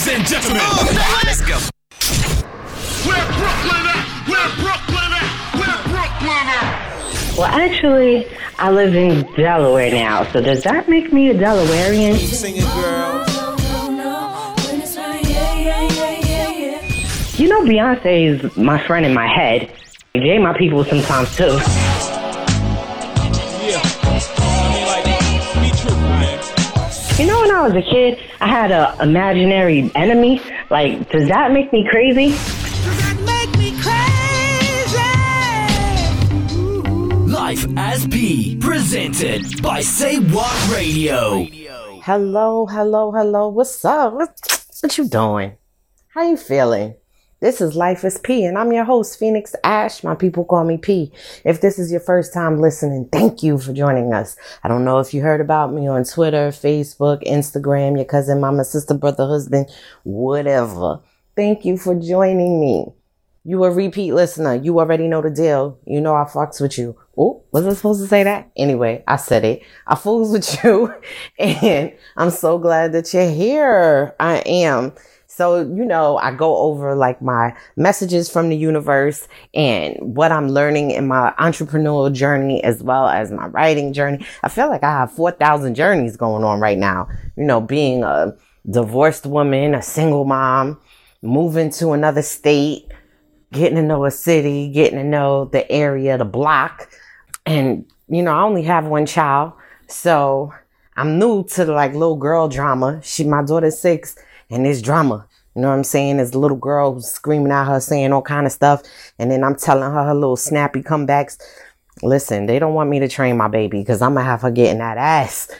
and gentlemen, let's go. Where Brooklyn at? Where Brooklyn at? Where Brooklyn at? Well, actually, I live in Delaware now, so does that make me a Delawarean? Keep singing, girl. You know, Beyonce is my friend in my head. Jay my people sometimes, too. Yeah. I mean, like, be true, man. You know, when I was a kid, I had an imaginary enemy. Like, does that make me crazy? Life as P, presented by Say What Radio. Hello. What's up? What you doing? How you feeling? This is Life is P, and I'm your host, Phoenix Ash. My people call me P. If this is your first time listening, thank you for joining us. I don't know if you heard about me on Twitter, Facebook, Instagram, your cousin, mama, sister, brother, husband, whatever. Thank you for joining me. You a repeat listener. You already know the deal. You know I fucks with you. Oh, was I supposed to say that? Anyway, I said it. I fools with you. And I'm so glad that you're here. I am. So, you know, I go over like my messages from the universe and what I'm learning in my entrepreneurial journey as well as my writing journey. I feel like I have 4,000 journeys going on right now. You know, being a divorced woman, a single mom, moving to another state, getting to know a city, getting to know the area, the block. And, you know, I only have one child. So I'm new to the like little girl drama. My daughter's 6 and there's drama. You know what I'm saying? There's a little girl who's screaming at her, saying all kind of stuff. And then I'm telling her little snappy comebacks. Listen, they don't want me to train my baby because I'm going to have her getting that ass.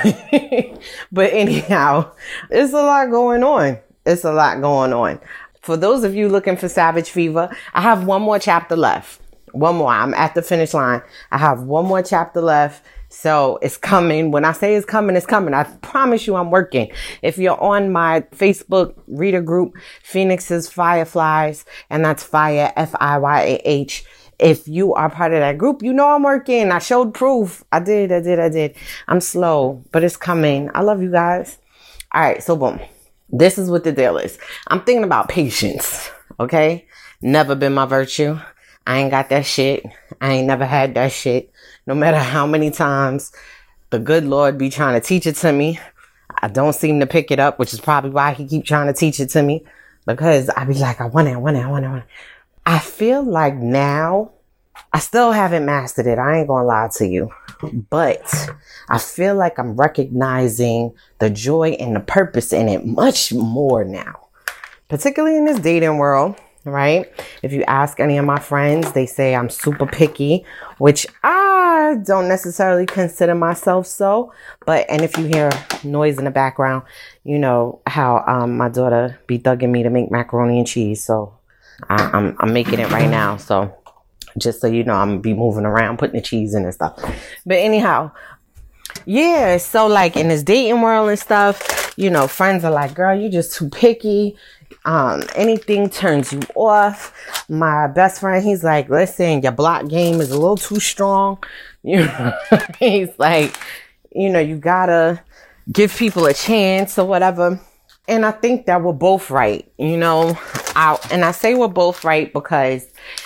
But anyhow, it's a lot going on. It's a lot going on. For those of you looking for Savage Fever, I have one more chapter left. One more. I'm at the finish line. I have one more chapter left. So it's coming. When I say it's coming, it's coming. I promise you I'm working. If you're on my Facebook reader group, Phoenix's Fireflies, and that's Fire, F-I-Y-A-H. If you are part of that group, you know I'm working. I showed proof. I did. I'm slow, but it's coming. I love you guys. All right. So boom. This is what the deal is. I'm thinking about patience. Okay. Never been my virtue. I ain't got that shit. I ain't never had that shit. No matter how many times the good Lord be trying to teach it to me, I don't seem to pick it up, which is probably why he keep trying to teach it to me. Because I be like, I want it. I feel like now, I still haven't mastered it. I ain't gonna lie to you. But I feel like I'm recognizing the joy and the purpose in it much more now. Particularly in this dating world. Right? If you ask any of my friends, they say I'm super picky, which I don't necessarily consider myself so. And if you hear noise in the background, you know how my daughter be thugging me to make macaroni and cheese. So I'm making it right now. So just so you know, I'm gonna be moving around, putting the cheese in and stuff. But anyhow, yeah. So like in this dating world and stuff, you know, friends are like, girl, you just too picky. Anything turns you off. My best friend, he's like, listen, your block game is a little too strong. You know, he's like, you know, you gotta give people a chance or whatever. And I think that we're both right, you know. I say we're both right because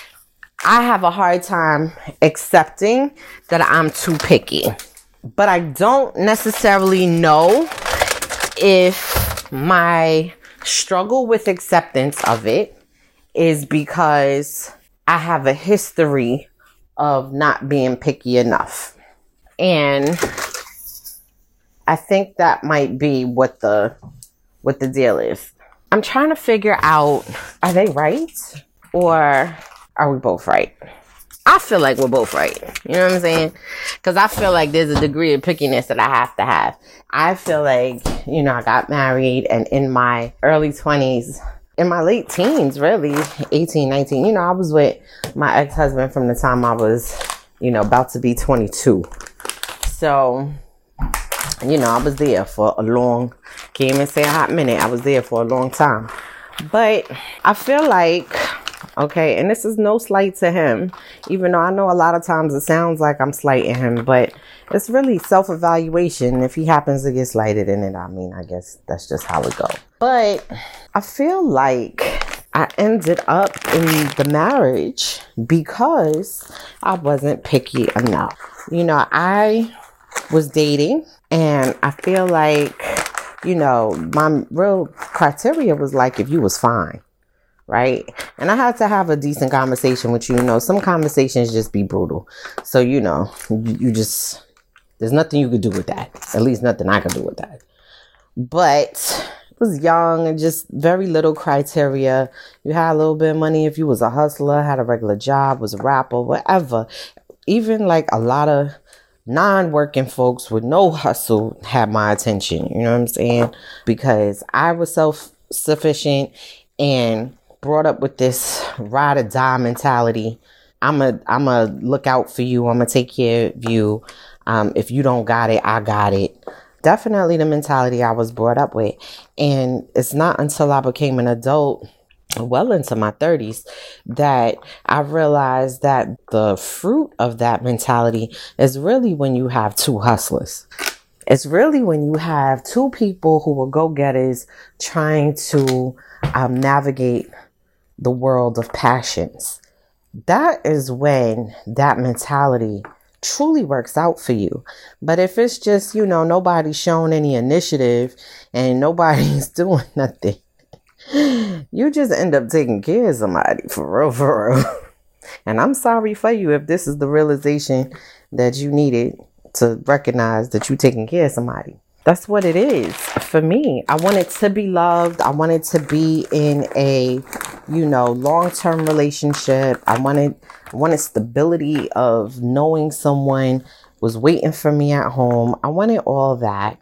I have a hard time accepting that I'm too picky. But I don't necessarily know if my struggle with acceptance of it is because I have a history of not being picky enough. And I think that might be what the deal is. I'm trying to figure out, are they right or are we both right? I feel like we're both right. You know what I'm saying? Because I feel like there's a degree of pickiness that I have to have. I feel like, you know, I got married and in my early 20s, in my late teens, really, 18, 19, you know, I was with my ex-husband from the time I was, you know, about to be 22. So, you know, I was there for a long, can't even say a hot minute. I was there for a long time. But I feel like, okay, and this is no slight to him, even though I know a lot of times it sounds like I'm slighting him, but it's really self-evaluation. If he happens to get slighted in it, I mean, I guess that's just how it goes. But I feel like I ended up in the marriage because I wasn't picky enough. You know, I was dating, and I feel like, you know, my real criteria was like if you was fine, right? And I had to have a decent conversation with you. You know, some conversations just be brutal. So, you know, you just, there's nothing you could do with that. At least nothing I could do with that. But was young and just very little criteria. You had a little bit of money if you was a hustler, had a regular job, was a rapper, whatever. Even like a lot of non-working folks with no hustle had my attention. You know what I'm saying? Because I was self-sufficient and brought up with this ride or die mentality. I'm a look out for you. I'm gonna take care of you. If you don't got it, I got it. Definitely the mentality I was brought up with. And it's not until I became an adult, well into my 30s, that I realized that the fruit of that mentality is really when you have two hustlers. It's really when you have two people who are go-getters trying to navigate the world of passions. That is when that mentality truly works out for you. But if it's just, you know, nobody's showing any initiative and nobody's doing nothing, you just end up taking care of somebody for real. And I'm sorry for you if this is the realization that you needed to recognize that you're taking care of somebody. That's what it is for me. I wanted to be loved. I wanted to be in a, you know, long-term relationship. I wanted stability of knowing someone was waiting for me at home. I wanted all that.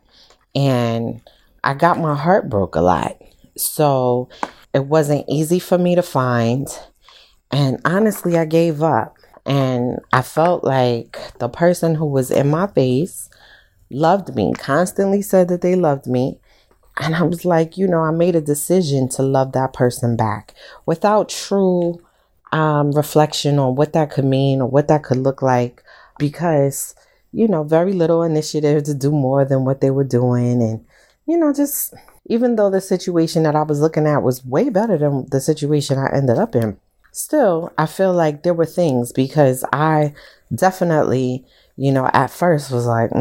And I got my heart broke a lot. So it wasn't easy for me to find. And honestly, I gave up. And I felt like the person who was in my face loved me, constantly said that they loved me. And I was like, you know, I made a decision to love that person back without true reflection on what that could mean or what that could look like, because, you know, very little initiative to do more than what they were doing. And, you know, just even though the situation that I was looking at was way better than the situation I ended up in, still, I feel like there were things, because I definitely, you know, at first was like,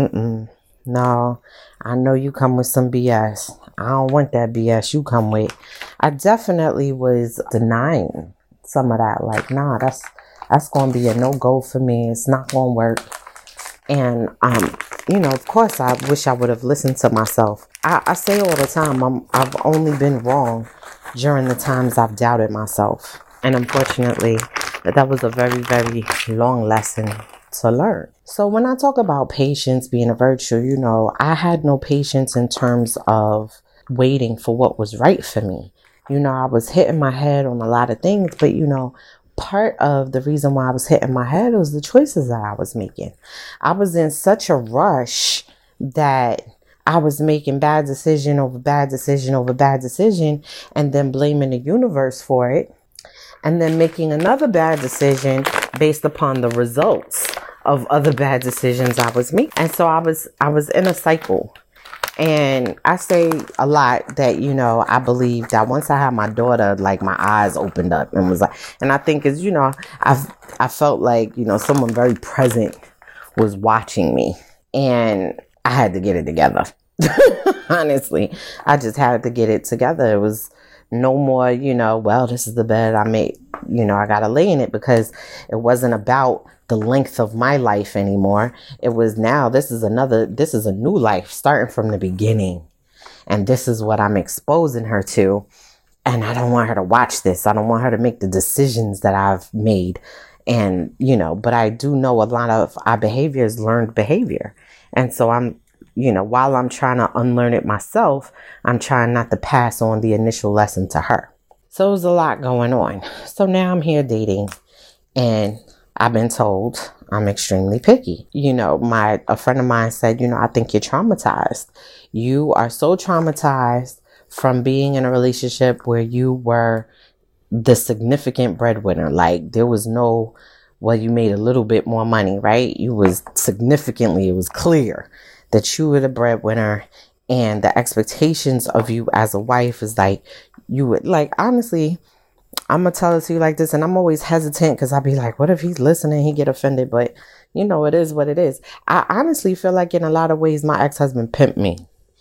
no, I know you come with some BS. I don't want that BS you come with. I definitely was denying some of that. Like, nah, that's going to be a no-go for me. It's not going to work. And, you know, of course, I wish I would have listened to myself. I say all the time, I've only been wrong during the times I've doubted myself. And unfortunately, that was a very, very long lesson to learn. So when I talk about patience being a virtue, you know, I had no patience in terms of waiting for what was right for me. You know, I was hitting my head on a lot of things, but, you know, part of the reason why I was hitting my head was the choices that I was making. I was in such a rush that I was making bad decision over bad decision over bad decision, and then blaming the universe for it, and then making another bad decision based upon the results of other bad decisions I was making. And so I was in a cycle. And I say a lot that, you know, I believe that once I had my daughter, like my eyes opened up and was like, and I think is, you know, I felt like, you know, someone very present was watching me, and I had to get it together. Honestly, I just had to get it together. It was no more, you know, well, this is the bed I made, you know, I got to lay in it, because it wasn't about the length of my life anymore. It was now, this is a new life starting from the beginning. And this is what I'm exposing her to. And I don't want her to watch this. I don't want her to make the decisions that I've made. And, you know, but I do know a lot of our behavior is learned behavior. And so I'm, you know, while I'm trying to unlearn it myself, I'm trying not to pass on the initial lesson to her. So there's a lot going on. So now I'm here dating, and I've been told I'm extremely picky. You know, a friend of mine said, you know, I think you're traumatized. You are so traumatized from being in a relationship where you were the significant breadwinner. Like, there was no, well, you made a little bit more money, right? You was significantly, it was clear that you were the breadwinner, and the expectations of you as a wife is like, you would like, honestly, I'm gonna tell it to you like this, and I'm always hesitant because I'll be like, what if he's listening, he get offended? But you know, it is what it is. I honestly feel like in a lot of ways my ex-husband pimped me.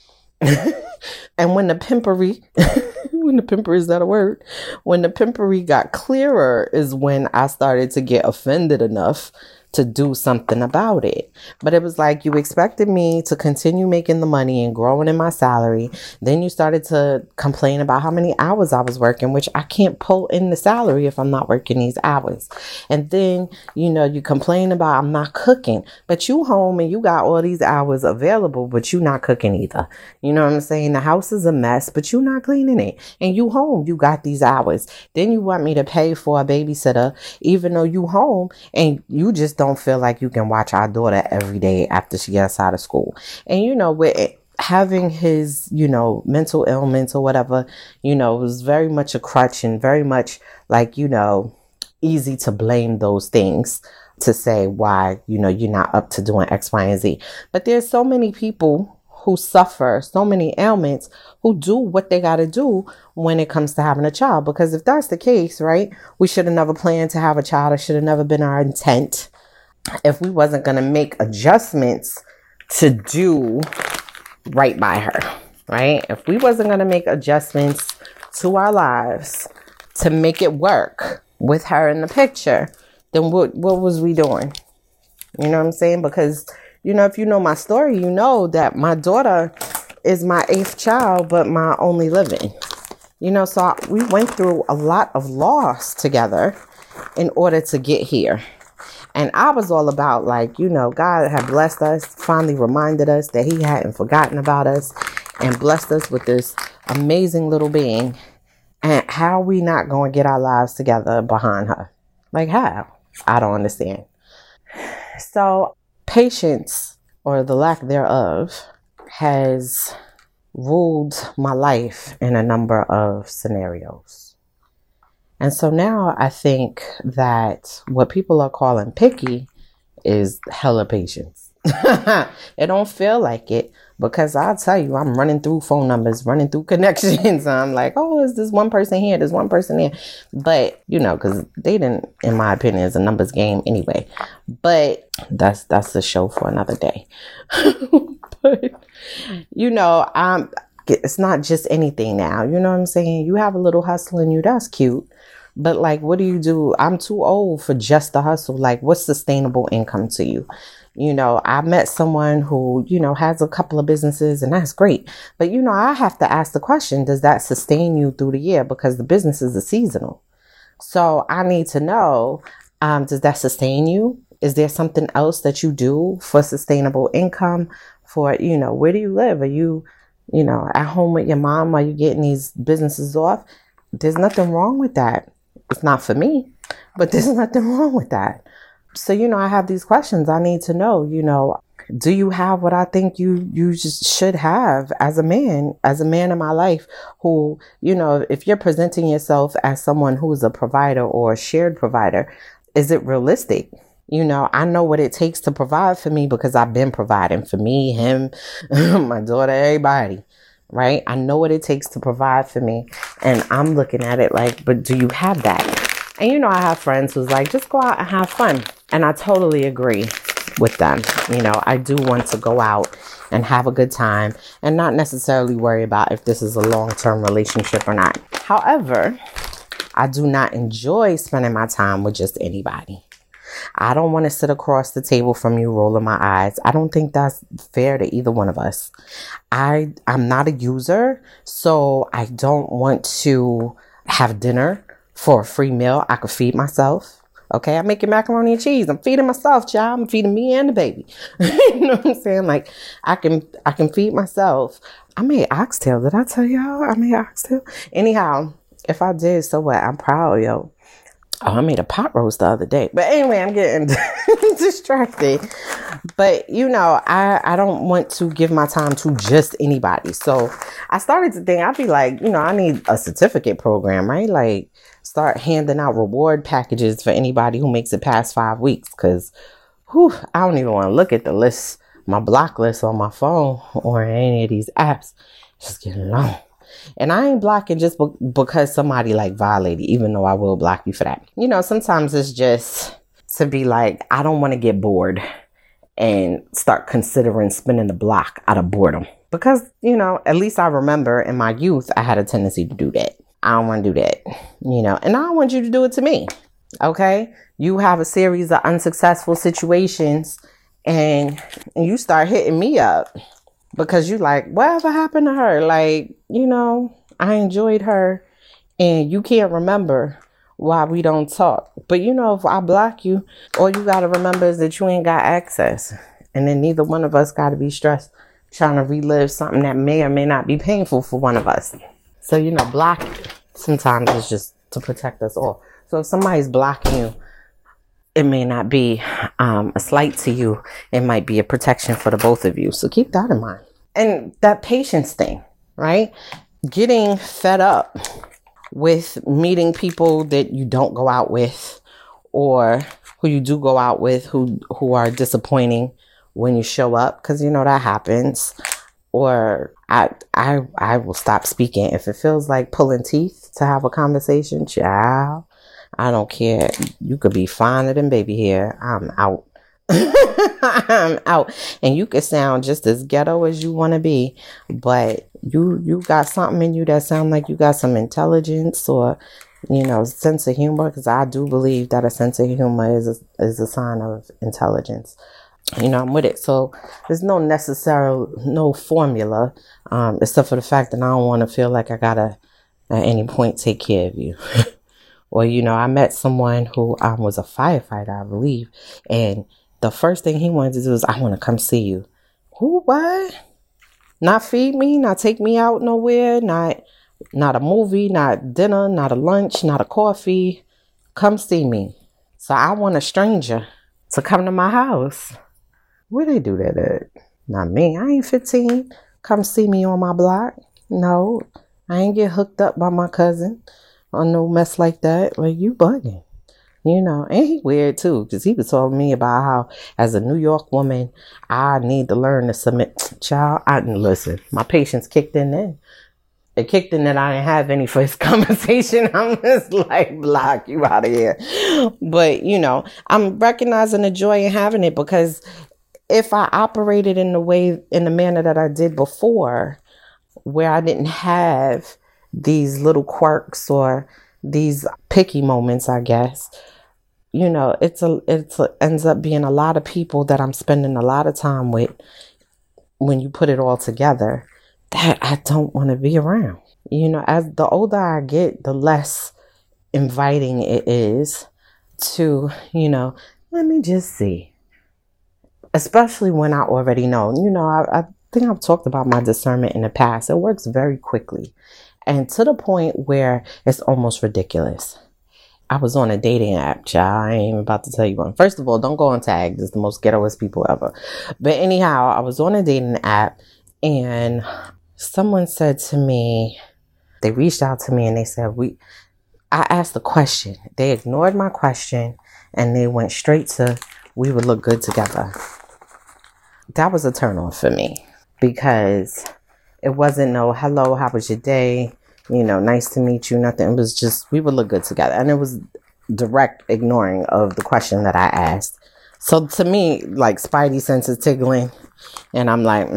And when the pimpery is that a word? When the pimpery got clearer is when I started to get offended enough to do something about it. But it was like, you expected me to continue making the money and growing in my salary. Then you started to complain about how many hours I was working, which I can't pull in the salary if I'm not working these hours. And then, you know, you complain about I'm not cooking, but you home and you got all these hours available, but you not cooking either. You know what I'm saying? The house is a mess, but you not cleaning it. And you home, you got these hours. Then you want me to pay for a babysitter, even though you home and you just don't feel like you can watch our daughter every day after she gets out of school. And, you know, with having his, you know, mental ailments or whatever, you know, it was very much a crutch and very much like, you know, easy to blame those things to say why, you know, you're not up to doing X, Y, and Z. But there's so many people who suffer so many ailments who do what they got to do when it comes to having a child. Because if that's the case, right, we should have never planned to have a child. It should have never been our intent. If we wasn't going to make adjustments to do right by her, right? If we wasn't going to make adjustments to our lives to make it work with her in the picture, then what was we doing? You know what I'm saying? Because, you know, if you know my story, you know that my daughter is my 8th child, but my only living. You know, so we went through a lot of loss together in order to get here. And I was all about, like, you know, God had blessed us, finally reminded us that he hadn't forgotten about us and blessed us with this amazing little being. And how are we not going to get our lives together behind her? Like, how? I don't understand. So patience, or the lack thereof, has ruled my life in a number of scenarios. And so now I think that what people are calling picky is hella patience. It don't feel like it, because I'll tell you, I'm running through phone numbers, running through connections. I'm like, oh, is this one person here? There's one person there. But, you know, because dating, in my opinion, is a numbers game anyway. But that's a show for another day. But, you know, it's not just anything now. You know what I'm saying? You have a little hustle in you. That's cute. But like, what do you do? I'm too old for just the hustle. Like, what's sustainable income to you? You know, I met someone who, you know, has a couple of businesses, and that's great. But, you know, I have to ask the question, does that sustain you through the year? Because the businesses are seasonal. So I need to know, does that sustain you? Is there something else that you do for sustainable income? For, you know, where do you live? Are you, you know, at home with your mom? Are you getting these businesses off? There's nothing wrong with that. It's not for me, but there's nothing wrong with that. So, you know, I have these questions. I need to know, you know, do you have what I think you just should have as a man in my life who, you know, if you're presenting yourself as someone who's a provider or a shared provider, is it realistic? You know, I know what it takes to provide for me because I've been providing for me, him, my daughter, everybody. Right? I know what it takes to provide for me. And I'm looking at it like, but do you have that? And, you know, I have friends who's like, just go out and have fun. And I totally agree with them. You know, I do want to go out and have a good time and not necessarily worry about if this is a long-term relationship or not. However, I do not enjoy spending my time with just anybody. I don't want to sit across the table from you rolling my eyes. I don't think that's fair to either one of us. I'm not a user, so I don't want to have dinner for a free meal. I could feed myself. Okay, I'm making macaroni and cheese. I'm feeding myself, child. I'm feeding me and the baby. You know what I'm saying? Like, I can feed myself. I made oxtail. Did I tell y'all I made oxtail? Anyhow, if I did, so what? I'm proud, yo. Oh, I made a pot roast the other day. But anyway, I'm getting distracted. But, you know, I don't want to give my time to just anybody. So I started to think, I'd be like, you know, I need a certificate program, right? Like, start handing out reward packages for anybody who makes it past 5 weeks. Because, I don't even want to look at the list my block list on my phone or any of these apps just getting long. And I ain't blocking just because somebody like violated, even though I will block you for that. You know, sometimes it's just to be like, I don't want to get bored and start considering spinning the block out of boredom. Because, you know, at least I remember in my youth, I had a tendency to do that. I don't want to do that, you know, and I don't want you to do it to me. Okay. You have a series of unsuccessful situations and you start hitting me up because you like, whatever happened to her? Like, you know, I enjoyed her and you can't remember why we don't talk. But, you know, if I block you, all you got to remember is that you ain't got access. And then neither one of us got to be stressed trying to relive something that may or may not be painful for one of us. So, you know, blocking sometimes is just to protect us all. So if somebody's blocking you, it may not be a slight to you. It might be a protection for the both of you. So keep that in mind. And that patience thing, right? Getting fed up with meeting people that you don't go out with or who you do go out with who are disappointing when you show up, because you know that happens. Or I will stop speaking if it feels like pulling teeth to have a conversation. Child, I don't care. You could be finer than baby hair. I'm out. I'm out. And you could sound just as ghetto as you want to be, but you got something in you that sound like you got some intelligence or, you know, sense of humor. Because I do believe that a sense of humor is a sign of intelligence. You know, I'm with it. So there's no formula, except for the fact that I don't want to feel like I gotta at any point take care of you. Or, you know, I met someone who was a firefighter, I believe. And the first thing he wanted to do is, I want to come see you. Who, what? Not feed me, not take me out nowhere, not a movie, not dinner, not a lunch, not a coffee. Come see me. So I want a stranger to come to my house. Where they do that at? Not me. I ain't 15. Come see me on my block. No, I ain't get hooked up by my cousin or no mess like that. Like, you bugging. You know, and he weird too, because he was telling me about how, as a New York woman, I need to learn to submit. Child, I didn't listen. My patience kicked in then. It kicked in that I didn't have any first conversation. I'm just like, block you out of here. But, you know, I'm recognizing the joy in having it, because if I operated in the manner that I did before, where I didn't have these little quirks or these picky moments, I guess, you know, it ends up being a lot of people that I'm spending a lot of time with when you put it all together that I don't want to be around. You know, as the older I get, the less inviting it is to, you know, let me just see. Especially when I already know. You know, I think I've talked about my discernment in the past. It works very quickly. And to the point where it's almost ridiculous. I was on a dating app, child. I ain't even about to tell you one. First of all, don't go on Tag. It's the most ghettoest people ever. But anyhow, I was on a dating app and someone said to me, they reached out to me and they said, I asked a question. They ignored my question and they went straight to, we would look good together. That was a turn on for me, because it wasn't no, hello, how was your day? You know, nice to meet you. Nothing. It was just, we would look good together. And it was direct ignoring of the question that I asked. So to me, like, spidey senses tickling. And I'm like,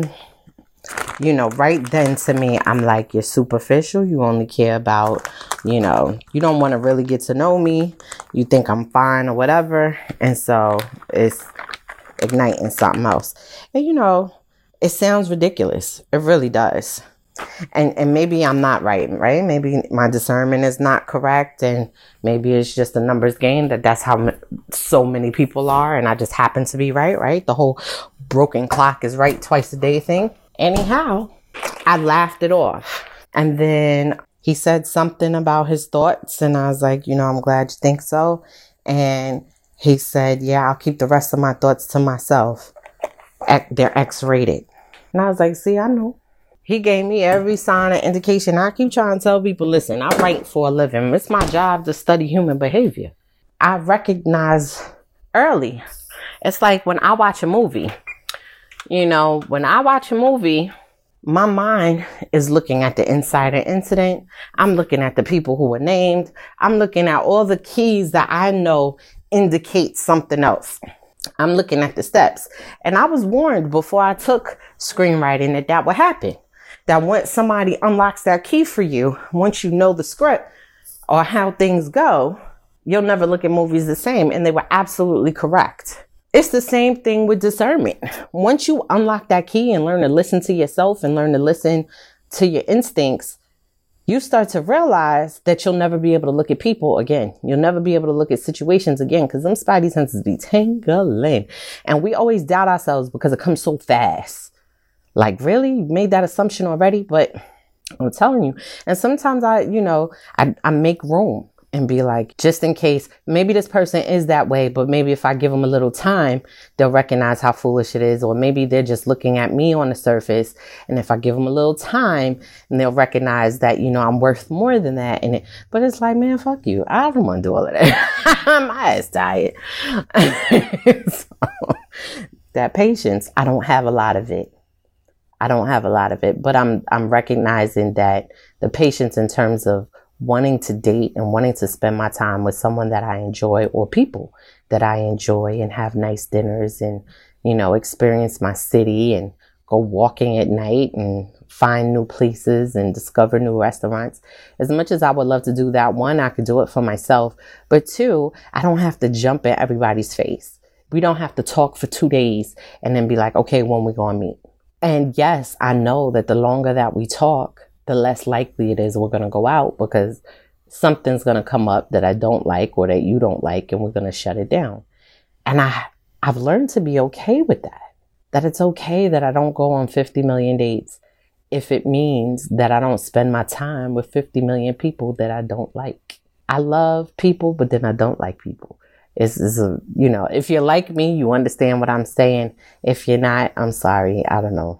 You know, right then to me, I'm like, you're superficial. You only care about, you know, you don't want to really get to know me. You think I'm fine or whatever. And so it's igniting something else. And, you know, it sounds ridiculous. It really does. And maybe I'm not right? Maybe my discernment is not correct. And maybe it's just a numbers game that's how so many people are. And I just happen to be right? The whole broken clock is right twice a day thing. Anyhow, I laughed it off. And then he said something about his thoughts. And I was like, you know, I'm glad you think so. And he said, yeah, I'll keep the rest of my thoughts to myself. They're X-rated. And I was like, see, I know. He gave me every sign and indication. I keep trying to tell people, listen, I write for a living. It's my job to study human behavior. I recognize early. It's like when I watch a movie. You know, when I watch a movie, my mind is looking at the inciting incident. I'm looking at the people who were named. I'm looking at all the keys that I know indicate something else. I'm looking at the steps. And I was warned before I took screenwriting that would happen. That once somebody unlocks that key for you, once you know the script or how things go, you'll never look at movies the same. And they were absolutely correct. It's the same thing with discernment. Once you unlock that key and learn to listen to yourself and learn to listen to your instincts, you start to realize that you'll never be able to look at people again. You'll never be able to look at situations again because them spidey senses be tingling. And we always doubt ourselves because it comes so fast. Like, really? You made that assumption already? But I'm telling you. And sometimes I make room and be like, just in case, maybe this person is that way, but maybe if I give them a little time, they'll recognize how foolish it is. Or maybe they're just looking at me on the surface. And if I give them a little time, and they'll recognize that, I'm worth more than that. But it's like, man, fuck you. I don't want to do all of that. My ass tired. So, that patience, I don't have a lot of it. But I'm recognizing that the patience in terms of wanting to date and wanting to spend my time with someone that I enjoy or people that I enjoy and have nice dinners and, experience my city and go walking at night and find new places and discover new restaurants. As much as I would love to do that, one, I could do it for myself. But two, I don't have to jump in everybody's face. We don't have to talk for 2 days and then be like, okay, when we going to meet? And yes, I know that the longer that we talk, the less likely it is we're going to go out because something's going to come up that I don't like or that you don't like, and we're going to shut it down. And I've learned to be okay with that it's okay that I don't go on 50 million dates if it means that I don't spend my time with 50 million people that I don't like. I love people, but then I don't like people. If you're like me, you understand what I'm saying. If you're not, I'm sorry. I don't know.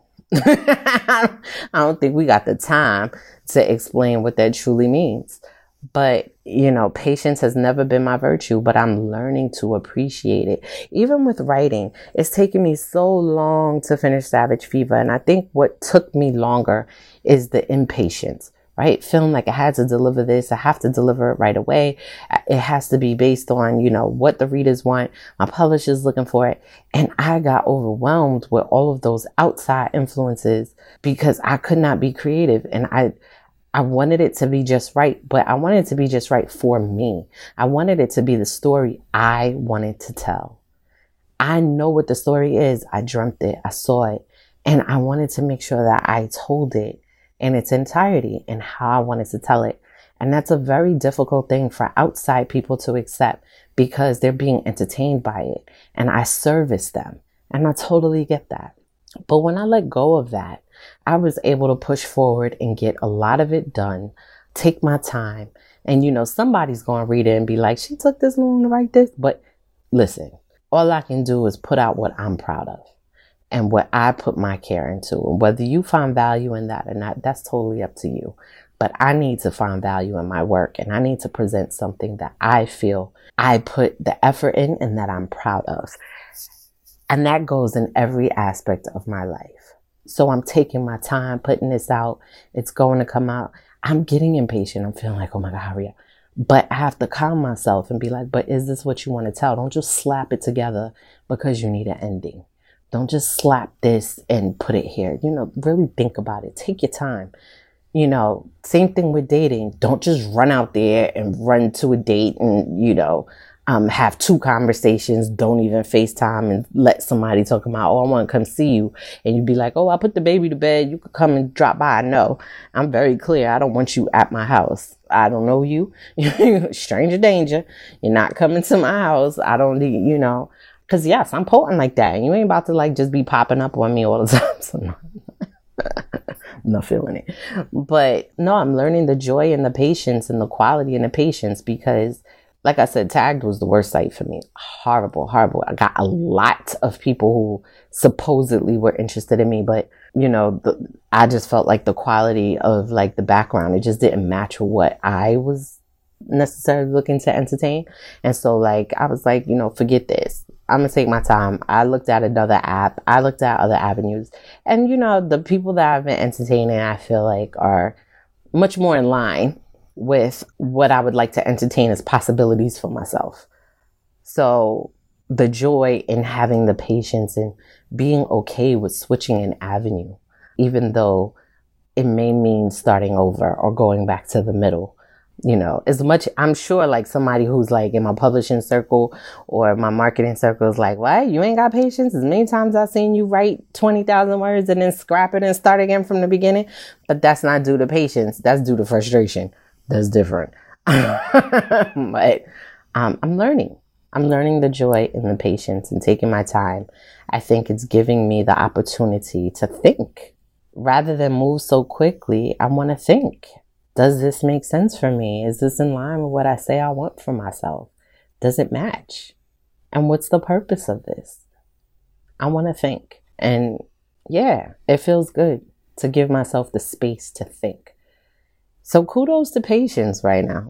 I don't think we got the time to explain what that truly means. But, patience has never been my virtue, but I'm learning to appreciate it. Even with writing, it's taken me so long to finish Savage Fever. And I think what took me longer is the impatience, right? Feeling like I had to deliver this. I have to deliver it right away. It has to be based on, what the readers want. My publisher's looking for it. And I got overwhelmed with all of those outside influences because I could not be creative. And I wanted it to be just right, but I wanted it to be just right for me. I wanted it to be the story I wanted to tell. I know what the story is. I dreamt it. I saw it. And I wanted to make sure that I told it in its entirety and how I wanted to tell it. And that's a very difficult thing for outside people to accept because they're being entertained by it. And I service them. And I totally get that. But when I let go of that, I was able to push forward and get a lot of it done, take my time. And, somebody's going to read it and be like, she took this long to write this. But listen, all I can do is put out what I'm proud of and what I put my care into. And whether you find value in that or not, that's totally up to you. But I need to find value in my work, and I need to present something that I feel I put the effort in and that I'm proud of. And that goes in every aspect of my life. So I'm taking my time putting this out. It's going to come out. I'm getting impatient. I'm feeling like, oh my God, hurry up. But I have to calm myself and be like, but is this what you want to tell? Don't just slap it together because you need an ending. Don't just slap this and put it here. Really think about it. Take your time. Same thing with dating. Don't just run out there and run to a date and, have 2 conversations. Don't even FaceTime and let somebody talk about, oh, I want to come see you. And you'd be like, oh, I put the baby to bed. You could come and drop by. No, I'm very clear. I don't want you at my house. I don't know you. Stranger danger. You're not coming to my house. I don't need, because yes, I'm potent like that. And you ain't about to just be popping up on me all the time. So no. I'm not feeling it. But no, I'm learning the joy and the patience and the quality and the patience because, like I said, Tagged was the worst site for me. Horrible. I got a lot of people who supposedly were interested in me, but I just felt like the quality of the background, it just didn't match what I was necessarily looking to entertain. And so like, I was like, forget this. I'm going to take my time. I looked at another app. I looked at other avenues. And, the people that I've been entertaining, I feel like are much more in line with what I would like to entertain as possibilities for myself. So the joy in having the patience and being okay with switching an avenue, even though it may mean starting over or going back to the middle. As much, I'm sure like somebody who's like in my publishing circle or my marketing circle is like, what? You ain't got patience? As many times I've seen you write 20,000 words and then scrap it and start again from the beginning. But that's not due to patience. That's due to frustration. That's different. But I'm learning. I'm learning the joy in the patience and taking my time. I think it's giving me the opportunity to think. Rather than move so quickly, I want to think. Does this make sense for me? Is this in line with what I say I want for myself? Does it match? And what's the purpose of this? I want to think. And yeah, it feels good to give myself the space to think. So kudos to patience right now.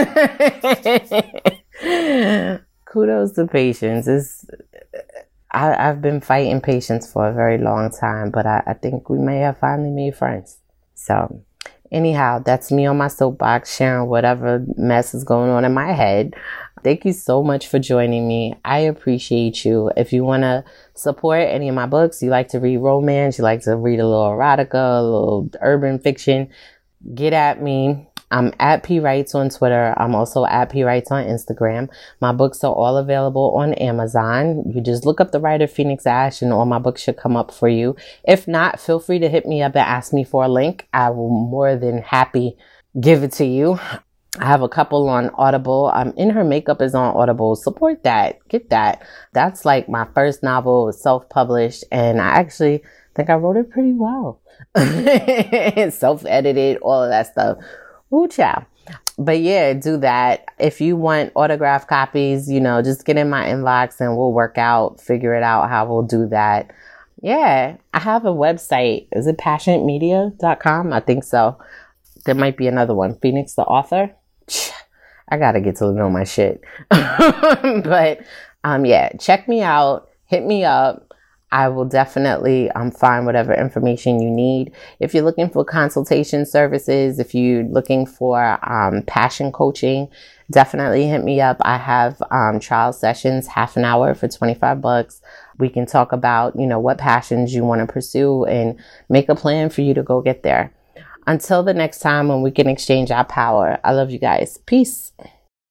Kudos to patience. I've been fighting patience for a very long time, but I think we may have finally made friends. So anyhow, that's me on my soapbox sharing whatever mess is going on in my head. Thank you so much for joining me. I appreciate you. If you want to support any of my books, you like to read romance, you like to read a little erotica, a little urban fiction, get at me. I'm at P Writes on Twitter. I'm also at P Writes on Instagram. My books are all available on Amazon. You just look up the writer Phoenix Ash and all my books should come up for you. If not, feel free to hit me up and ask me for a link. I will more than happy give it to you. I have a couple on Audible. In Her Makeup is on Audible. Support that. Get that. That's like my first novel. It was self-published and I actually think I wrote it pretty well. Self-edited, all of that stuff. Ooh, child. But yeah, do that. If you want autograph copies, just get in my inbox and we'll figure it out how we'll do that. Yeah, I have a website. Is it passionatemedia.com? I think so. There might be another one. Phoenix the Author. I gotta get to know my shit. But yeah, check me out. Hit me up. I will definitely find whatever information you need. If you're looking for consultation services, if you're looking for passion coaching, definitely hit me up. I have trial sessions, half an hour for $25. We can talk about, what passions you want to pursue and make a plan for you to go get there. Until the next time when we can exchange our power. I love you guys. Peace.